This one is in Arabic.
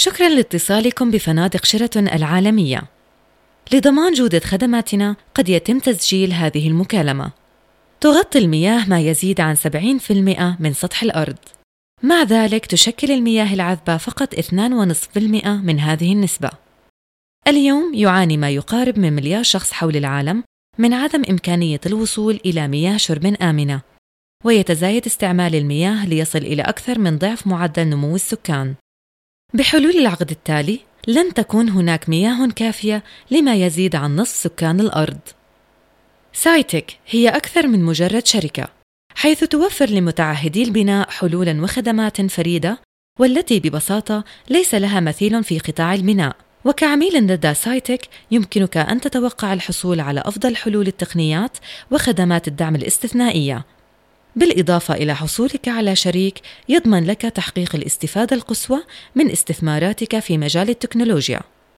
شكراً لاتصالكم بفنادق شيراتون العالمية. لضمان جودة خدماتنا قد يتم تسجيل هذه المكالمة. تغطي المياه ما يزيد عن 70% من سطح الأرض. مع ذلك تشكل المياه العذبة فقط 2.5% من هذه النسبة. اليوم يعاني ما يقارب من 1,000,000 شخص حول العالم من عدم إمكانية الوصول إلى مياه شرب آمنة، ويتزايد استعمال المياه ليصل إلى أكثر من ضعف معدل نمو السكان. بحلول العقد التالي لن تكون هناك مياه كافية لما يزيد عن نصف سكان الأرض. سايتك هي أكثر من مجرد شركة، حيث توفر لمتعهدي البناء حلولاً وخدمات فريدة والتي ببساطة ليس لها مثيل في قطاع البناء. وكعميل لدى سايتك يمكنك أن تتوقع الحصول على أفضل حلول التقنيات وخدمات الدعم الاستثنائية، بالإضافة إلى حصولك على شريك يضمن لك تحقيق الاستفادة القصوى من استثماراتك في مجال التكنولوجيا.